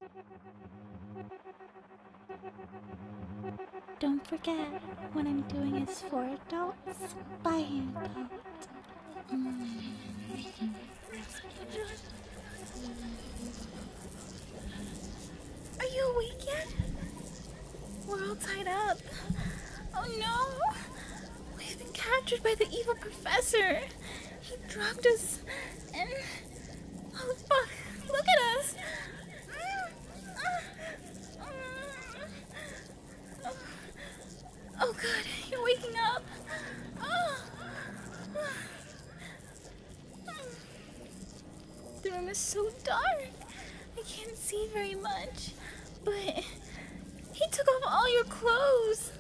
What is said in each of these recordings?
Don't forget, what I'm doing is for adults by adults. Are you awake yet? We're all tied up. Oh no! We've been captured by the evil professor. He drugged us and... Oh fuck! Look at us! Oh god, you're waking up. The room is so dark. I can't see very much. But he took off all your clothes.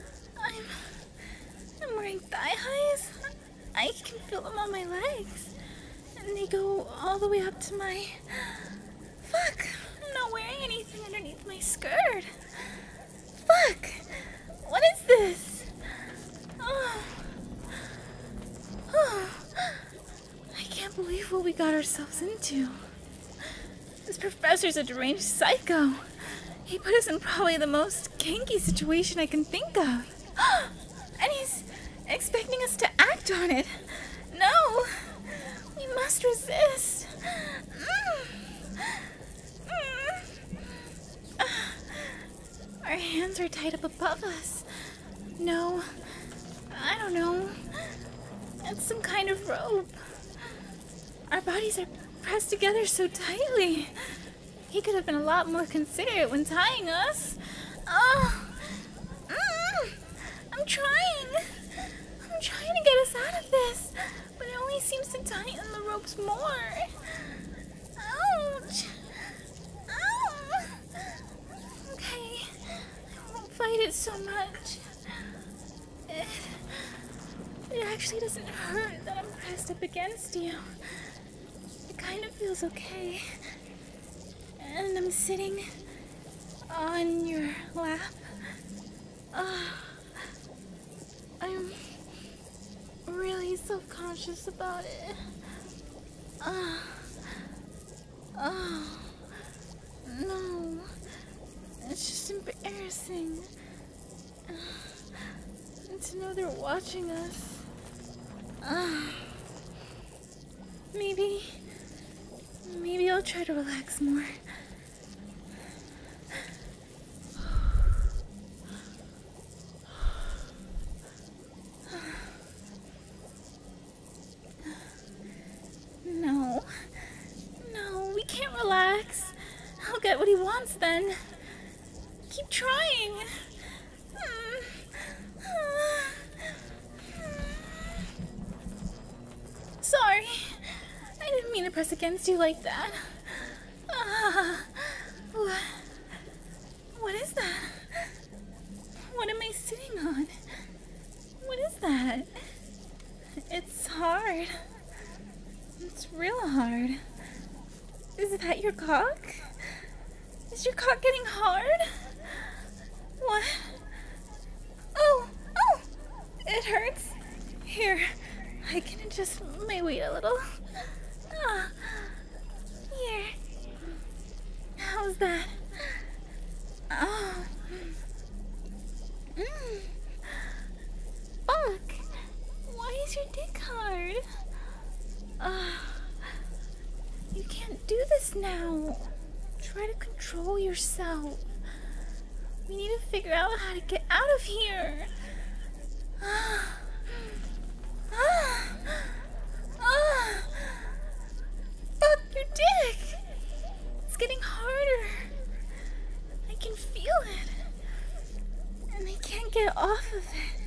I'm wearing thigh highs. I can feel them on my legs. And they go all the way up to my... Fuck! I'm not wearing anything underneath my skirt. Fuck! What is this? I can't believe what we got ourselves into. This professor's a deranged psycho. He put us in probably the most kinky situation I can think of. And he's expecting us to act on it. No! We must resist. Our hands are tied up above us. No, I don't know. It's some kind of rope. Our bodies are pressed together so tightly. He could have been a lot more considerate when tying us. I'm trying. I'm trying to get us out of this, but it only seems to tighten the ropes more. Ouch. Ow. Okay, I won't fight it so much. It actually doesn't hurt that I'm pressed up against you. It kind of feels okay. And I'm sitting on your lap. I'm really self-conscious about it. No. It's just embarrassing. And to know they're watching us. Maybe I'll try to relax more. No, we can't relax. I'll get what he wants then. Keep trying. Sorry. I didn't mean to press against you like that. What is that? What am I sitting on? What is that? It's hard. It's real hard. Is that your cock? Is your cock getting hard? What? Oh! It hurts. Here, I can adjust my weight a little. Here. How's that? Oh. Fuck. Why is your dick hard? You can't do this now. Try to control yourself. We need to figure out how to get out of here. Fuck your dick. It's getting harder. I can feel it. And I can't get off of it.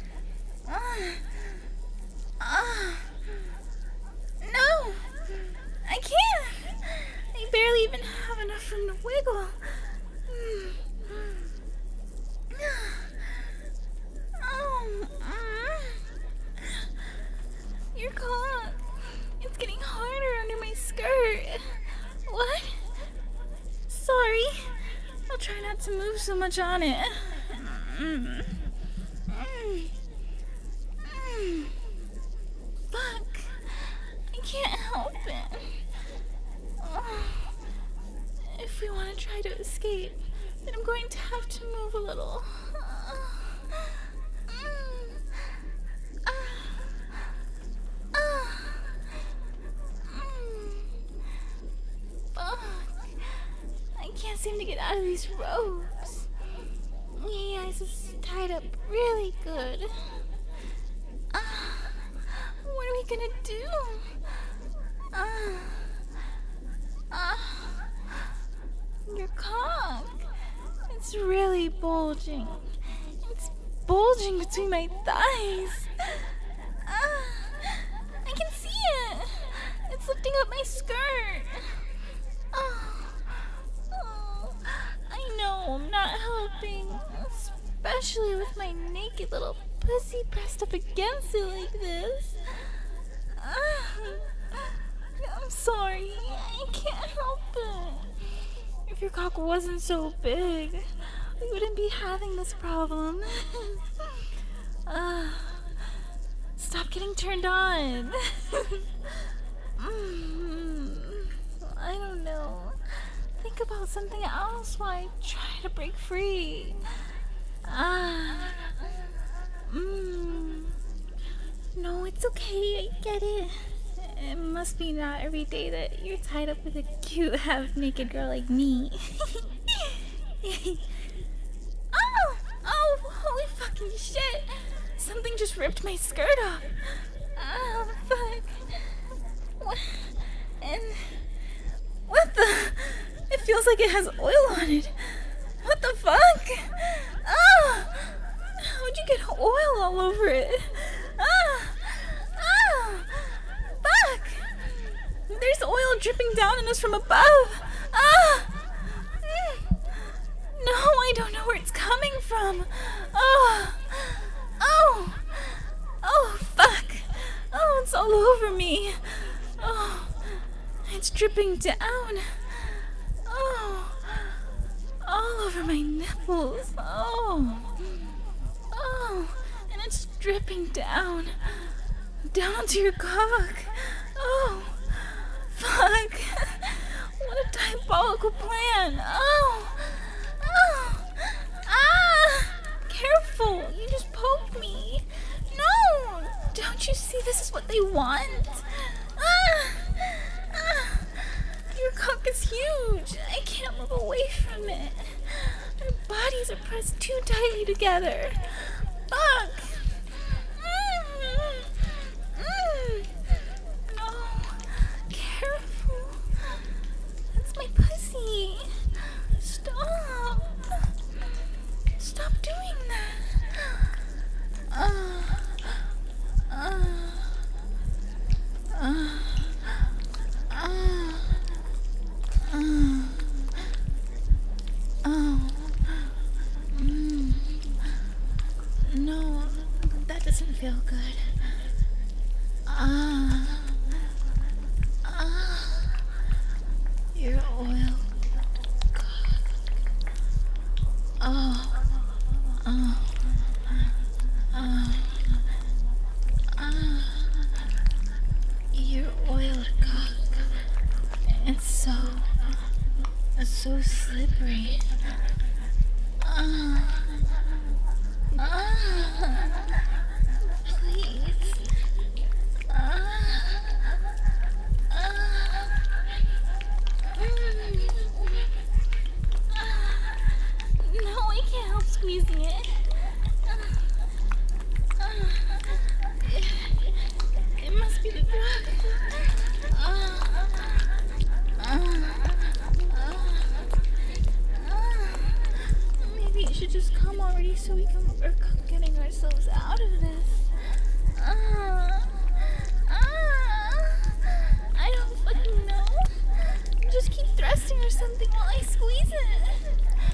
No! I can't! I barely even have enough room to wiggle. Your cock. It's getting harder under my skirt. What? Sorry. I'll try not to move so much on it. Fuck. I can't help it. It if we want to try to escape, then I'm going to have to move a little. Fuck. I can't seem to get out of these ropes. My eyes is tied up really good. What are we gonna do? Your cock. It's really bulging. It's bulging between my thighs. I can see it. It's lifting up my skirt. I know I'm not helping, especially with my naked little pussy pressed up against it like this. I'm sorry, I can't help it. If your cock wasn't so big, we wouldn't be having this problem. Stop getting turned on. I don't know. Think about something else while I try to break free. No, it's okay. I get it. It must be not every day that you're tied up with a cute half-naked girl like me. Oh, holy fucking shit. Something just ripped my skirt off. Oh, fuck. What the? It feels like it has oil on it. What the fuck? How'd you get oil all over it? Fuck! There's oil dripping down on us from above. No, I don't know where it's coming from. Oh, fuck. Oh, it's all over me. Oh, it's dripping down. Oh, all over my nipples. Oh, and it's dripping down onto your cock. Oh, fuck. What a diabolical plan. Careful, you just poked me. No, don't you see this is what they want? Your cock is huge. I can't move away from it. Our bodies are pressed too tightly together. Fuck. No. Careful. That's my pussy. Stop. Stop doing that. No, that doesn't feel good. Your oil. Your oiled cock. It's so slippery. Please. No, I can't help squeezing it. It must be the drug. Maybe it should just come already so we can work on getting ourselves out of this. I don't fucking know. Just keep thrusting or something while I squeeze it.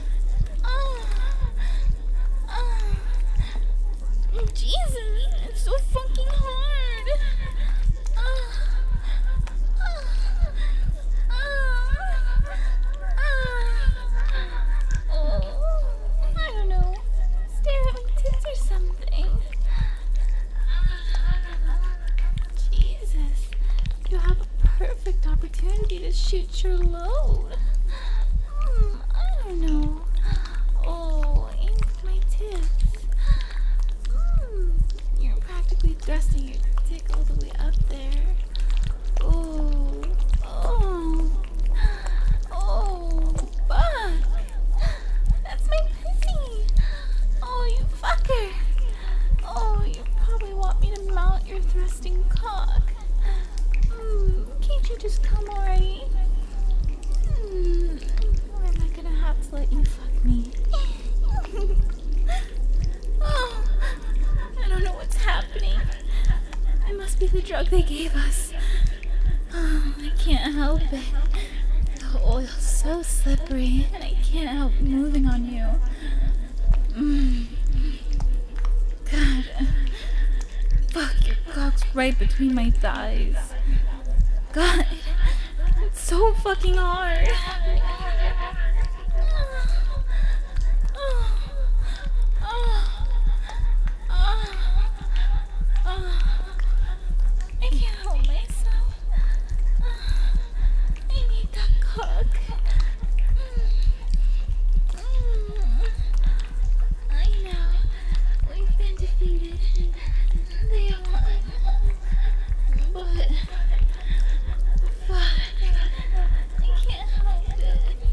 Jesus, it's so fucking hard. I don't know. Stare at my tits or something. Jesus, you have a perfect opportunity to shoot your load. they gave us. Oh, I can't help it. The oil's so slippery, and I can't help moving on you. God. Fuck, your cock's right between my thighs. God, it's so fucking hard. I can't help myself. I need that cock. I know. We've been defeated. They won. But... fuck. I can't help it.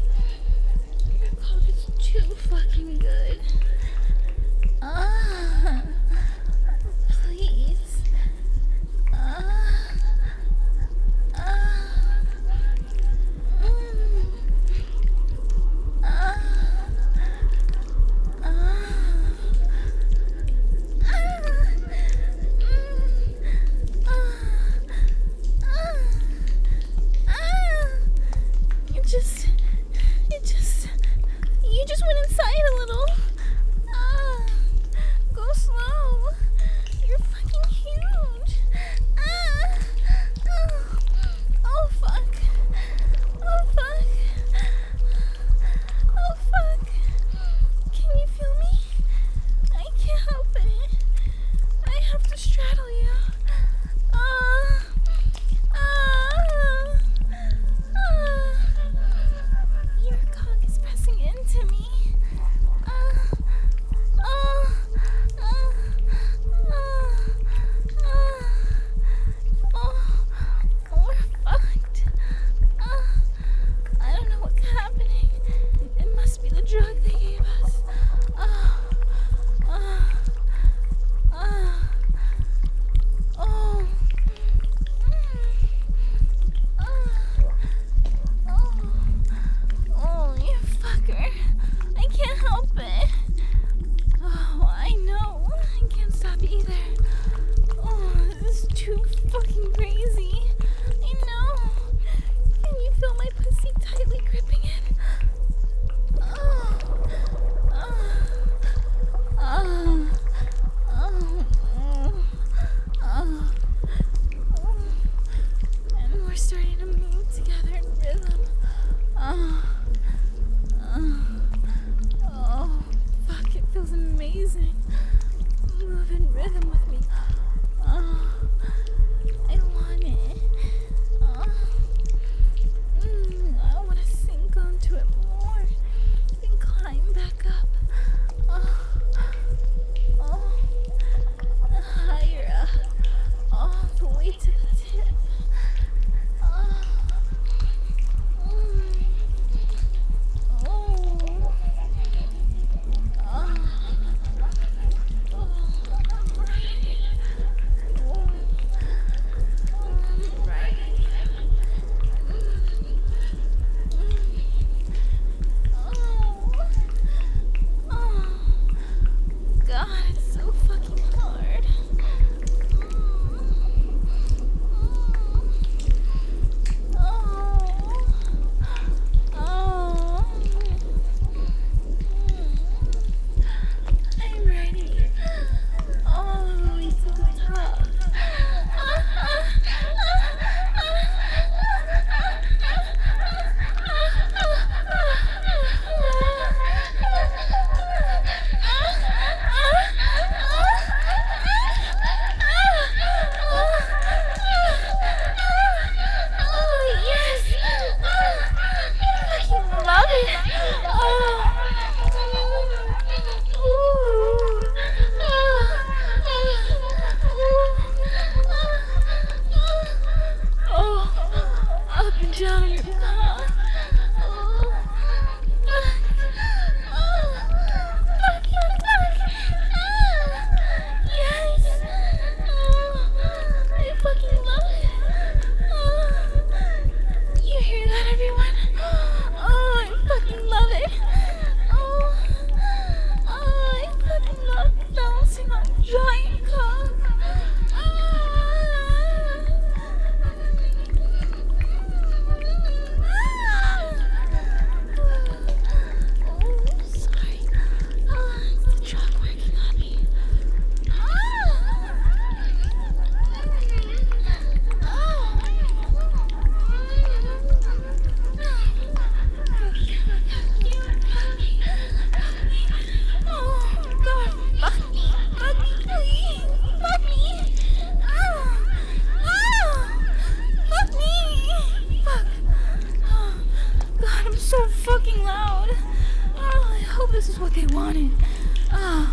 this is what they wanted. Ah.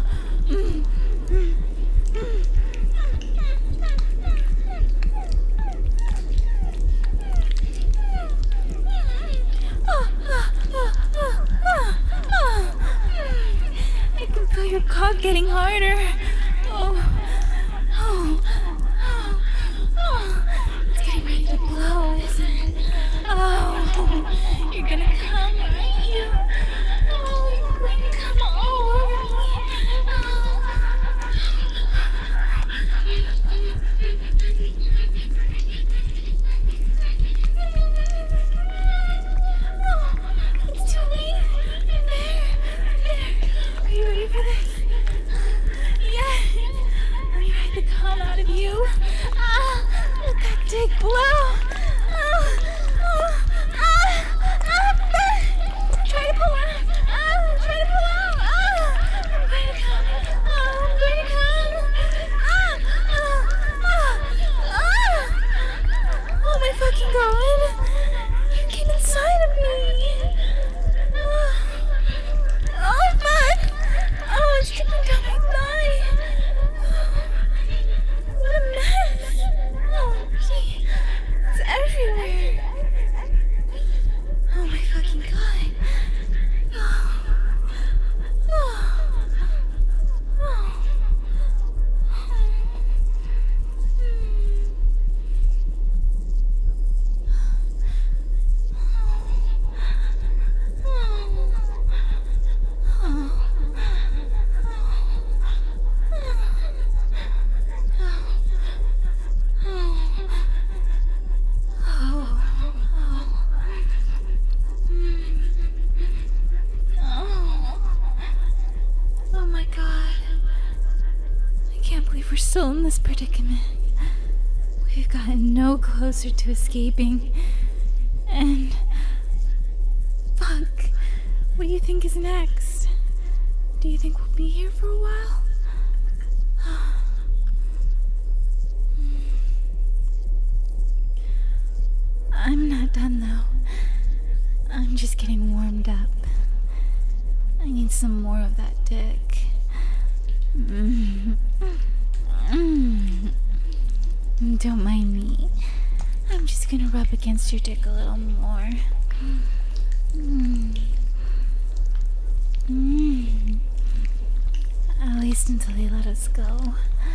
I can feel your cock getting harder. It's getting ready to blow, isn't it? Oh, you're gonna come, aren't you? Oh, you're going to come all over it's too late. There. Are you ready for this? Yes. Let me ride the cum out of you. Let that dick blow. Try to pull out. Try to pull out. I'm going to come. I'm going to come. Oh my fucking god. You came inside of me. Oh fuck. Oh, it's dripping down my thigh. What a mess. Oh gee. It's everywhere. Oh my fucking god. Oh my god. I can't believe we're still in this predicament. We've gotten no closer to escaping. And... fuck. What do you think is next? Do you think we'll be here for a while? I'm not done though. I'm just getting warmed up. I need some more of that dick. Don't mind me. I'm just gonna rub against your dick a little more. At least until they let us go.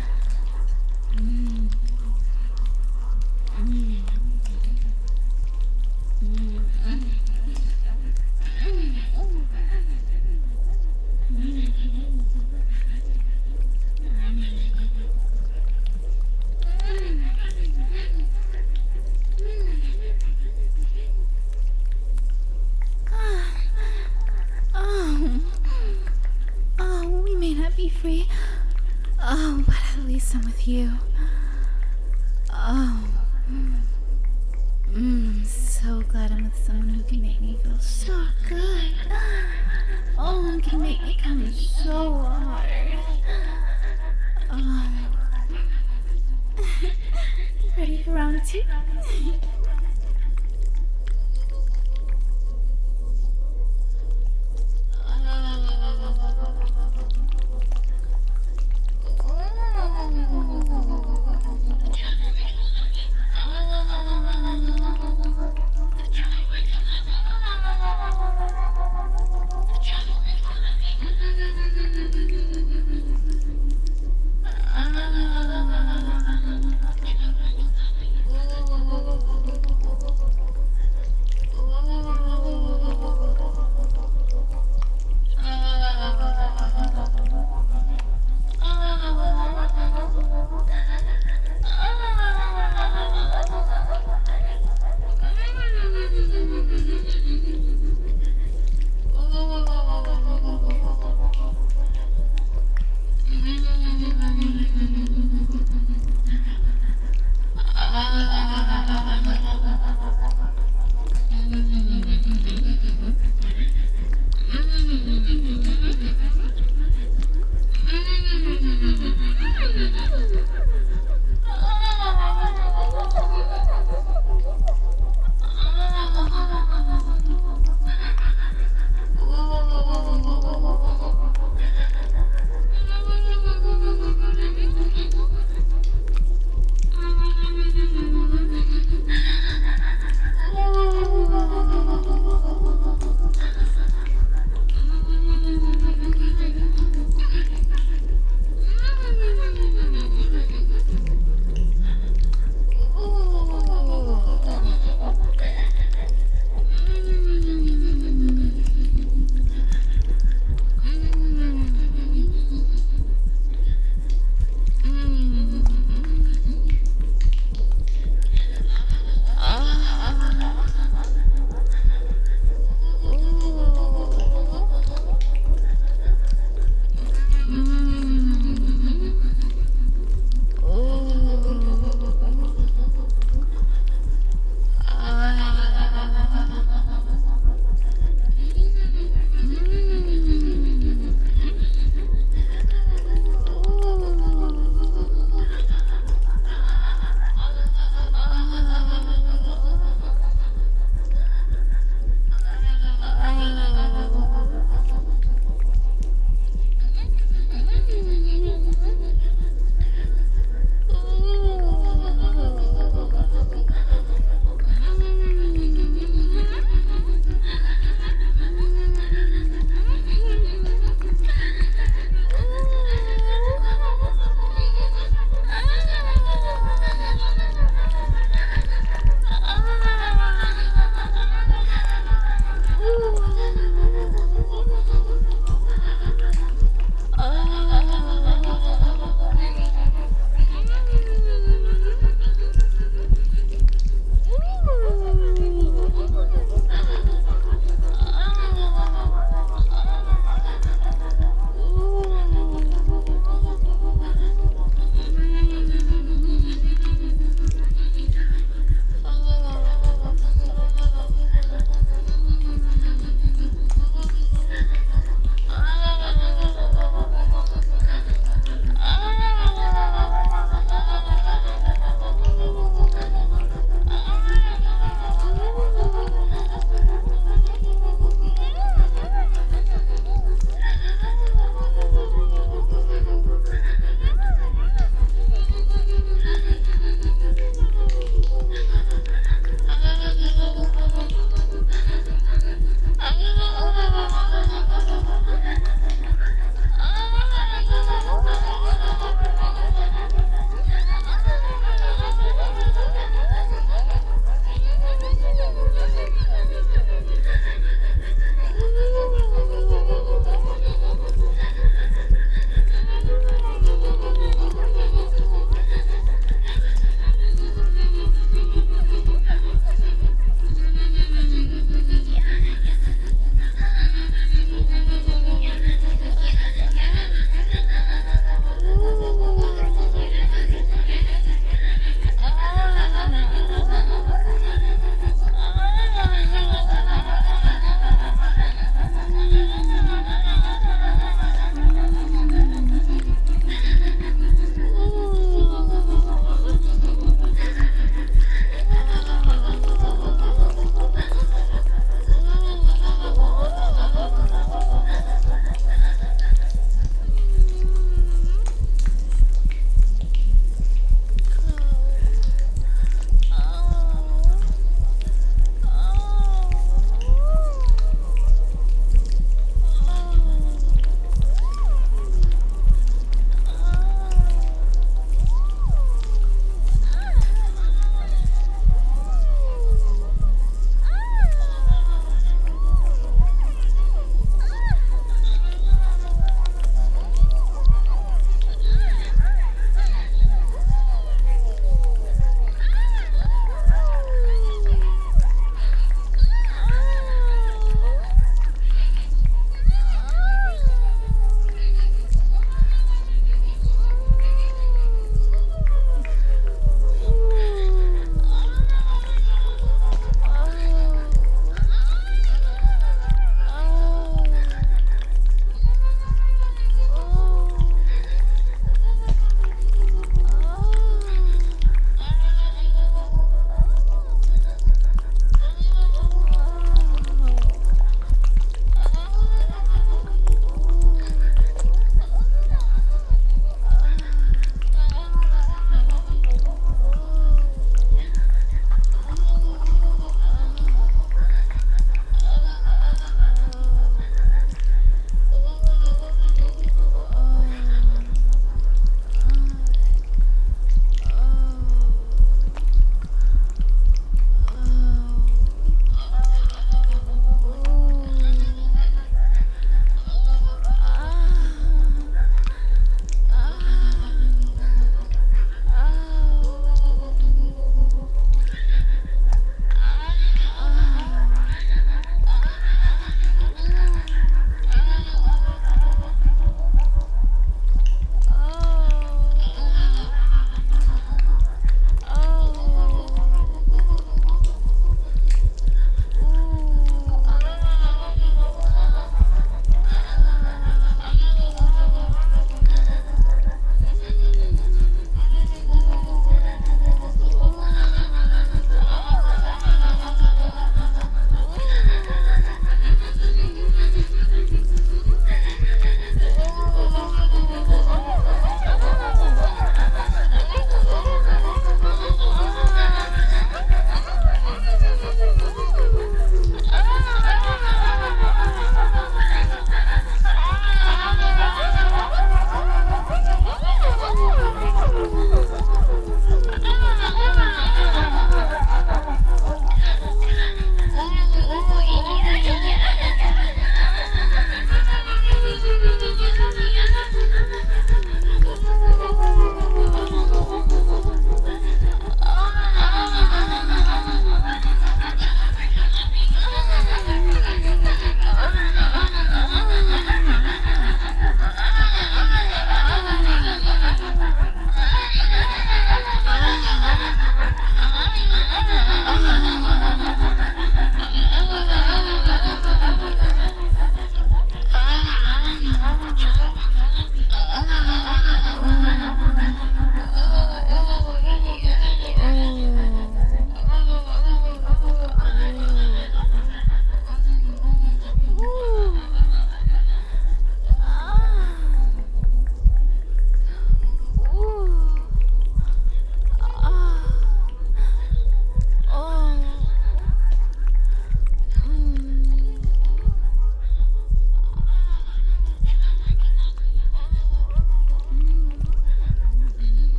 We may not be free. Oh, but at least I'm with you. Oh. I'm so glad I'm with someone who can make me feel so good. Oh, who can make me come so hard. Ready for round 2?